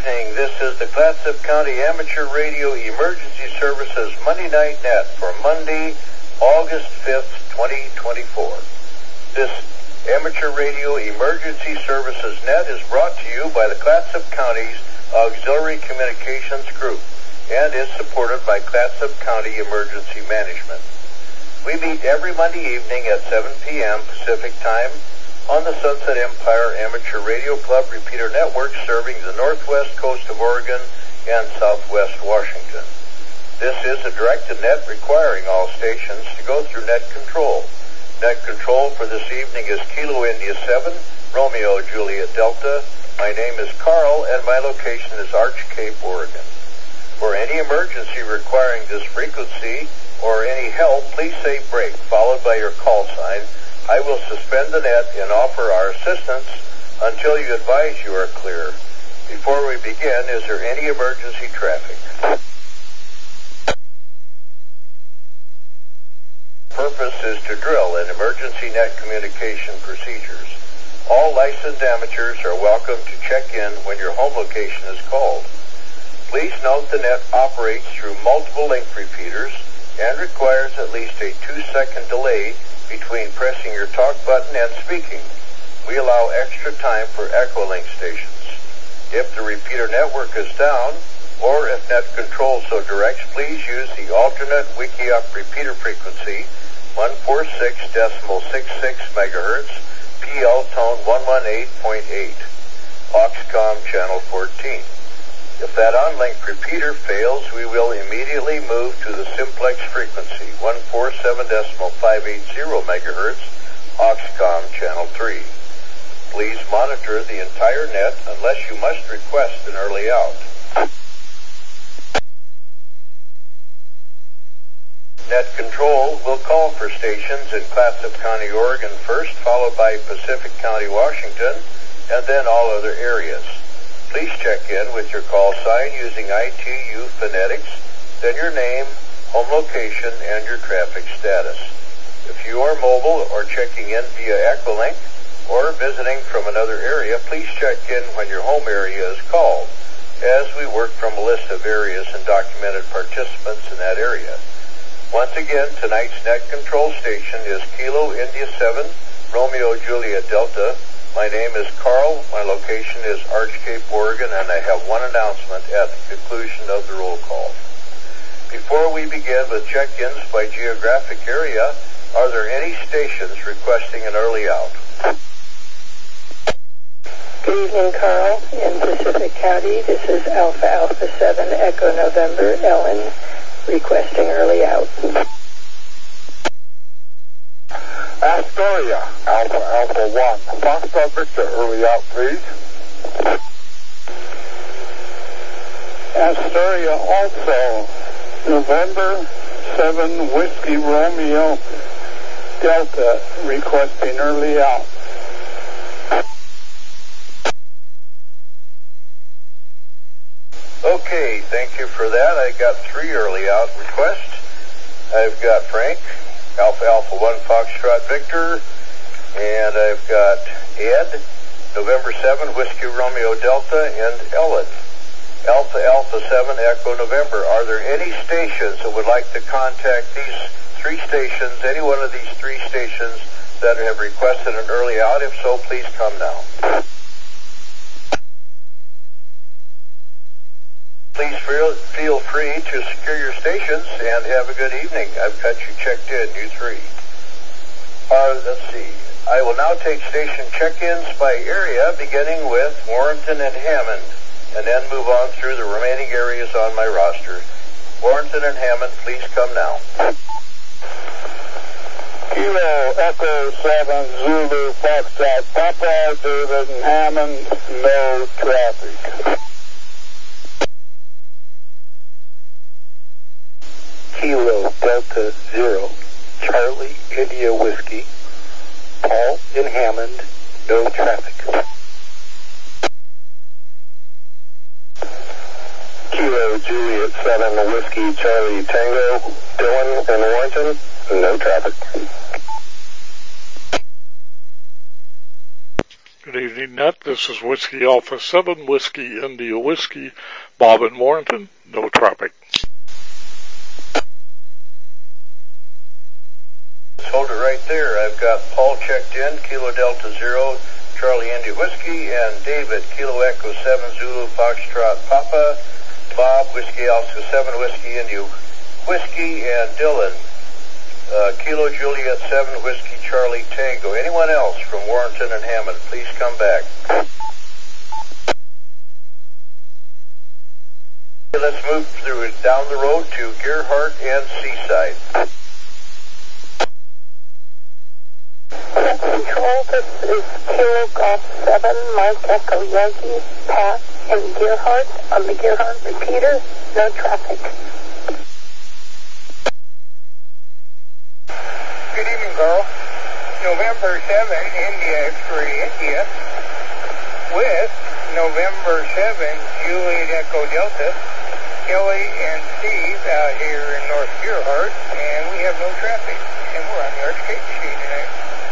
evening. This is the Clatsop County Amateur Radio Emergency Services Monday Night Net for Monday, August 5th, 2024. This Amateur Radio Emergency Services Net is brought to you by the Clatsop County's Auxiliary Communications Group and is supported by Clatsop County Emergency Management. We meet every Monday evening at 7 p.m. Pacific Time on the Sunset Empire Amateur Radio Club repeater network serving the northwest coast of Oregon and southwest Washington. This is a direct-to-net requiring all stations to go through net control. Net control for this evening is Kilo India 7, Romeo Juliet Delta. My name is Carl and my location is Arch Cape, Oregon. For any emergency requiring this frequency or any help, please say break, followed by your call sign. I will suspend the net and offer our assistance until you advise you are clear. Before we begin, is there any emergency traffic? Purpose is to drill in emergency net communication procedures. All licensed amateurs are welcome to check in when your home location is called. Please note the net operates through multiple link repeaters and requires at least a 2-second delay between pressing your talk button and speaking. We allow extra time for Echolink stations. If the repeater network is down, or if net control so directs, please use the alternate Wikiup repeater frequency 146.66 MHz, PL tone 118.8, Auxcom channel 14. If that on-link repeater fails, we will immediately move to the simplex frequency, 147.580 MHz, Auxcom channel 3. Please monitor the entire net unless you must request an early out. Net control will call for stations in Clatsop County, Oregon first, followed by Pacific County, Washington, and then all other areas. Please check in with your call sign using ITU phonetics, then your name, home location, and your traffic status. If you are mobile or checking in via Echolink or visiting from another area, please check in when your home area is called, as we work from a list of areas and documented participants in that area. Once again, tonight's net control station is Kilo India 7, Romeo Juliet Delta. My name is Carl, my location is Arch Cape, Oregon, and I have one announcement at the conclusion of the roll call. Before we begin with check-ins by geographic area, are there any stations requesting an early out? Good evening, Carl. In Pacific County, this is Alpha Alpha 7 Echo November Ellen requesting early out. Astoria, Alpha Alpha 1, Foxtrot Victor, early out, please. Astoria also, November 7 Whiskey Romeo Delta, requesting early out. Okay, thank you for that. I got 3 early out requests. I've got Frank, Alpha Alpha 1 Foxtrot Victor, and I've got Ed, November 7 Whiskey Romeo Delta, and Ellen, Alpha Alpha 7 Echo November. Are there any stations that would like to contact these 3 stations, any one of these 3 stations that have requested an early out? If so, please come now. Please feel free to secure your stations and have a good evening. I've got you checked in, you 3. Let's see. I will now take station check-ins by area, beginning with Warrenton and Hammond, and then move on through the remaining areas on my roster. Warrenton and Hammond, please come now. Kilo Echo 7 Zulu Foxtrot Papa David and Hammond, no traffic. Kilo Delta 0, Charlie India Whiskey, Paul in Hammond, no traffic. Kilo Juliet 7 Whiskey Charlie Tango, Dylan in Warrenton, no traffic. Good evening, Net. This is Whiskey Alpha 7, Whiskey India Whiskey, Bob in Warrenton, no traffic. Hold it right there. I've got Paul checked in, Kilo Delta Zero, Charlie India Whiskey, and David, Kilo Echo 7, Zulu, Foxtrot, Papa, Bob, Whiskey Alpha 7, Whiskey India Whiskey, and Dylan, Kilo Juliet 7, Whiskey Charlie Tango. Anyone else from Warrenton and Hammond, please come back. Let's move through it down the road to Gerhardt and Seaside. Control, this is Kilo Golf 7, Mike Echo Yankee, Pat, and Gerhardt on the Gerhardt repeater. No traffic. Good evening, Carl. November 7, India X-Ray India, with November 7, Juliet Echo Delta, Kelly and Steve out here in North Gerhardt, and we have no traffic, and we're on the Arch Cape machine tonight.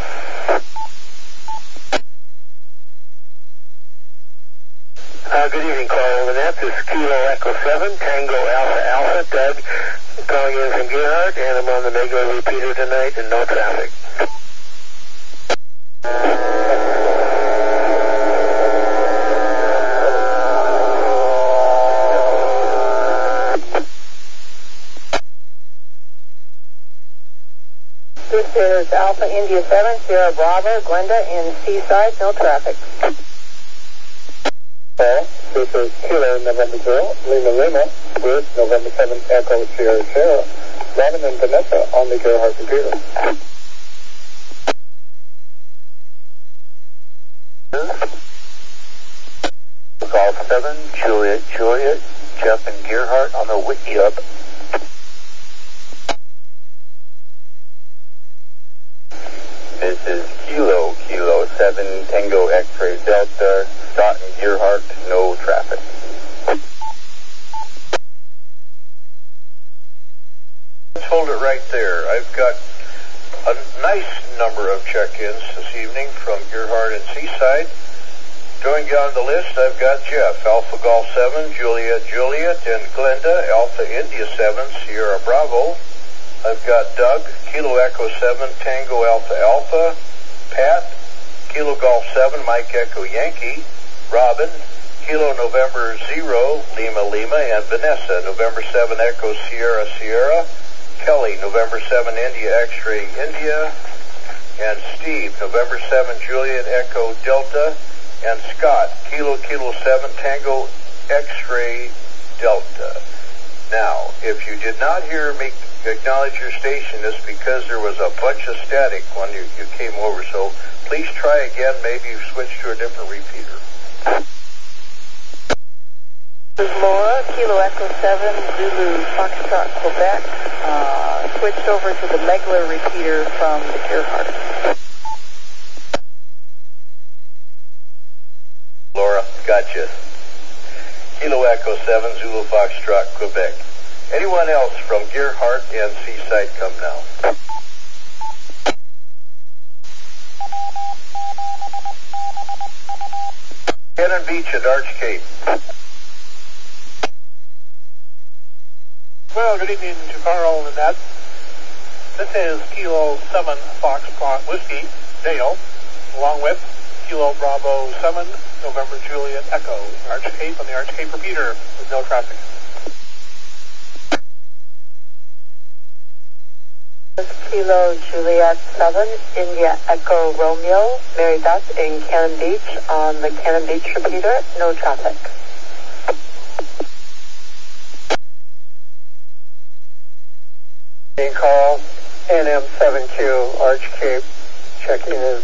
Good evening, Carl. Lynette. This is Kilo Echo 7, Tango Alpha Alpha, Doug, calling in from Gerhardt, and I'm on the Megalo repeater tonight, and no traffic. This is Alpha India 7, Sierra Bravo, Glenda in Seaside, no traffic. Paul, this is Kilo November 0, Lima Lima, with November 7 Echo Sierra Sierra, Robin and Vanessa on the Gerhardt computer. Golf 7, Juliet, Jeff and Gerhardt on the Wiki Hub. This is Kilo 7, Tango X-Ray Delta, Scott and Gerhardt, no traffic. Let's hold it right there. I've got a nice number of check-ins this evening from Gerhardt and Seaside. Going down the list, I've got Jeff, Alpha Golf 7, Juliet, and Glenda, Alpha India 7, Sierra Bravo. I've got Doug, Kilo Echo 7, Tango Alpha, Pat, Kilo Golf 7, Mike Echo Yankee, Robin, Kilo November 0, Lima, and Vanessa, November 7 Echo Sierra, Kelly, November 7 India X-Ray India, and Steve, November 7 Juliet Echo Delta, and Scott, Kilo 7 Tango X-Ray Delta. Now, if you did not hear me acknowledge your station, it's because there was a bunch of static when you came over, so please try again. Maybe you've switched to a different repeater. This is Laura, Kilo Echo 7, Zulu, Foxtrot, Quebec. Switched over to the Megler repeater from the Gerhardt. Laura, gotcha. Kilo Echo 7, Zulu, Foxtrot, Quebec. Anyone else from Gerhardt and Seaside, come now. Cannon Beach at Arch Cape. Well, good evening to Carl and Annette. This is Kilo 7 Foxtrot Whiskey, Dale, along with Kilo Bravo 7, November Juliet Echo, Arch Cape on the Arch Cape repeater with no traffic. Kilo Juliet 7, India Echo Romeo, Mary Beth in Cannon Beach on the Cannon Beach repeater, no traffic. Hey, Carl, NM7Q, Arch Cape, checking in.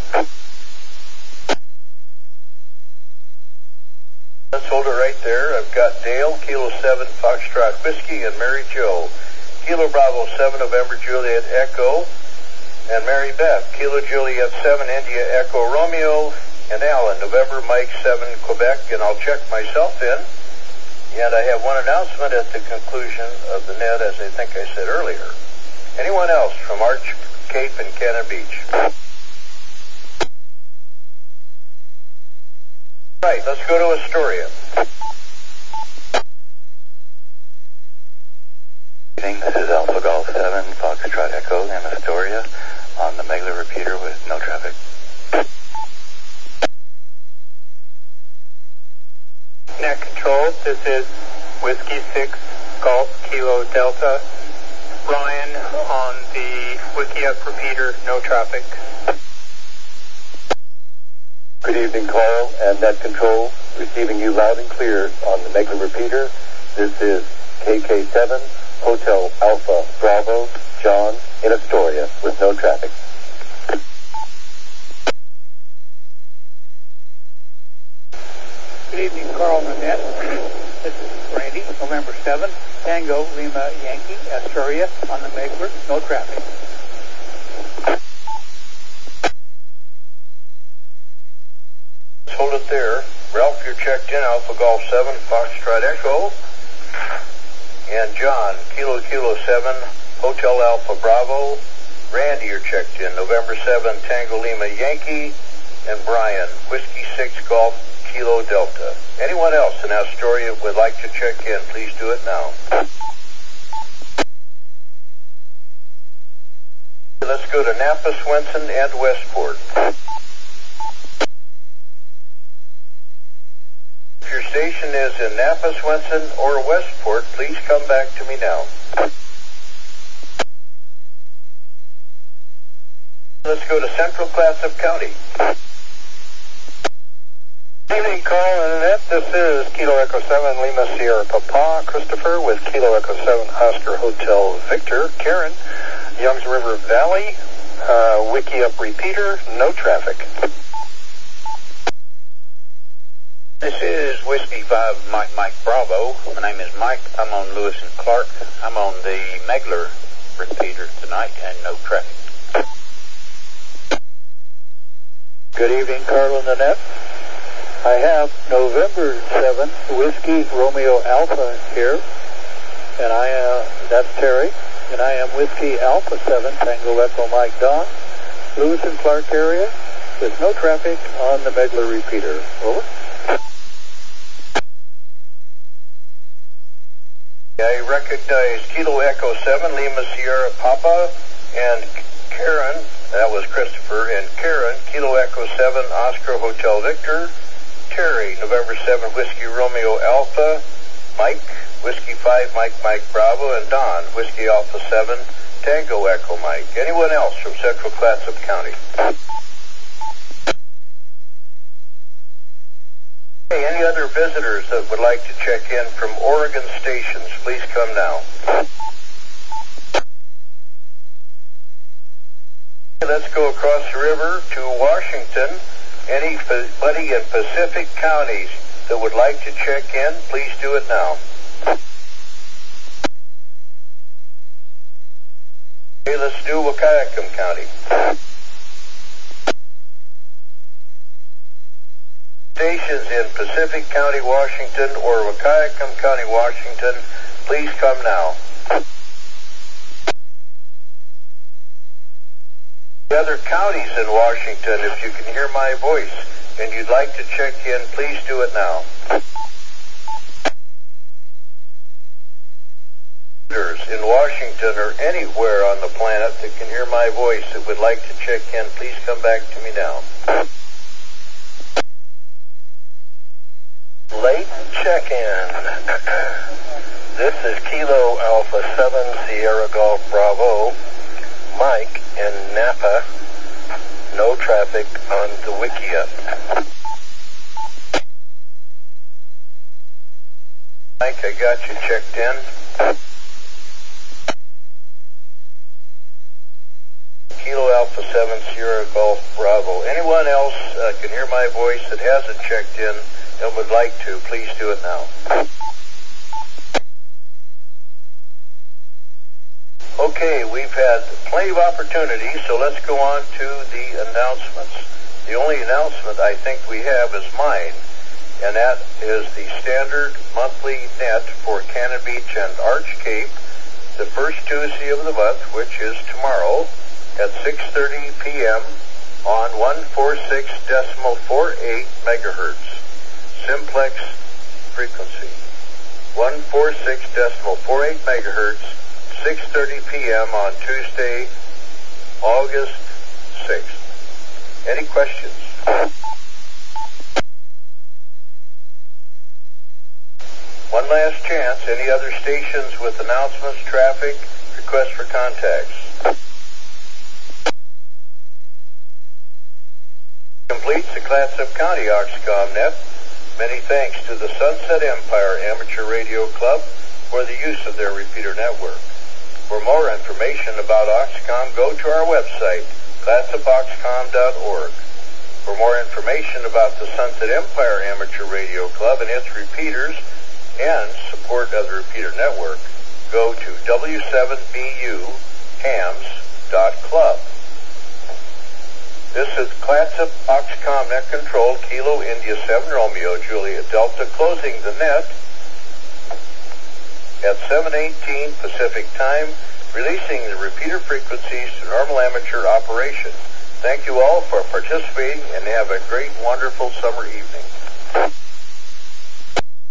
Let's hold it right there. I've got Dale, Kilo 7 Foxtrot Whiskey, and Mary Jo, Kilo Bravo 7 November Juliet Echo, and Mary Beth, Kilo Juliet 7 India Echo Romeo, and Alan, November Mike 7 Quebec, and I'll check myself in. And I have one announcement at the conclusion of the net, as I think I said earlier. Anyone else from Arch Cape and Cannon Beach? Right, let's go to Astoria. This is Alpha Golf 7, Foxtrot Echo in Astoria on the Megler repeater with no traffic. Net control, this is Whiskey 6 Golf Kilo Delta. Ryan on the Wiki Up repeater, no traffic. Good evening, Carl and Net Control, receiving you loud and clear on the Megler repeater. This is KK7, Hotel Alpha Bravo, John in Astoria with no traffic. Good evening, Carl and Annette. This is Randy, November 7, Tango Lima Yankee, Astoria on the Megler, no traffic. Hold it there. Ralph, you're checked in, Alpha Golf 7, Foxtrot Echo. And John, Kilo 7, Hotel Alpha Bravo. Randy, you're checked in, November 7, Tango Lima Yankee. And Brian, Whiskey 6 Golf Kilo Delta. Anyone else in Astoria would like to check in, please do it now. Let's go to Napa, Swenson, and Westport. If your station is in Napa, Swenson, or Westport, please come back to me now. Let's go to Central Clatsop County. Good evening, Carl and Annette. This is Kilo Echo 7 Lima Sierra Papa, Christopher with Kilo Echo 7 Oscar Hotel Victor, Karen, Youngs River Valley, Wiki Up repeater, no traffic. This is Whiskey 5 Mike Bravo. My name is Mike. I'm on Lewis and Clark. I'm on the Megler repeater tonight and no traffic. Good evening, Carl and Annette. I have November 7, Whiskey Romeo Alpha here, and that's Terry, and I am Whiskey Alpha 7, Tango Echo Mike Don, Lewis and Clark area, with no traffic on the Megler repeater. Over. I recognize Kilo Echo 7, Lima Sierra Papa, and Karen, that was Christopher, and Karen, Kilo Echo 7, Oscar Hotel Victor, Terry, November 7, Whiskey Romeo Alpha, Mike, Whiskey 5, Mike Bravo, and Don, Whiskey Alpha 7, Tango Echo Mike. Anyone else from Central Clatsop County? Hey, any other visitors that would like to check in from Oregon stations, please come now. Let's go across the river to Washington. Anybody in Pacific counties that would like to check in, please do it now. Okay, let's do Wahkiakum County. Stations in Pacific County, Washington, or Wahkiakum County, Washington, please come now. The other counties in Washington, if you can hear my voice and you'd like to check in, please do it now. In Washington or anywhere on the planet that can hear my voice that would like to check in, please come back to me now. Late check-in. This is Kilo Alpha 7 Sierra Golf Bravo, Mike in Napa, no traffic on the Wikia. Mike, I got you checked in. Kilo Alpha 7 Sierra Golf Bravo. Anyone else can hear my voice that hasn't checked in and would like to, please do it now. Okay, we've had plenty of opportunities, so let's go on to the announcements. The only announcement I think we have is mine, and that is the standard monthly net for Cannon Beach and Arch Cape, the first Tuesday of the month, which is tomorrow, at 6:30 p.m. on 146.48 megahertz. simplex frequency, 146.48 megahertz, 6:30 p.m. on Tuesday, August 6th. Any questions? One last chance. Any other stations with announcements, traffic, requests for contacts? Completes the Clatsop County Oxcom net. Many thanks to the Sunset Empire Amateur Radio Club for the use of their repeater network. For more information about Oxcom, go to our website, clatsopoxcom.org. For more information about the Sunset Empire Amateur Radio Club and its repeaters and support of the repeater network, go to w7bухams.club. This is Clatsop Oxcom Net Control, Kilo India 7 Romeo Juliet Delta, closing the net at 7:18 Pacific Time, releasing the repeater frequencies to normal amateur operation. Thank you all for participating and have a great, wonderful summer evening.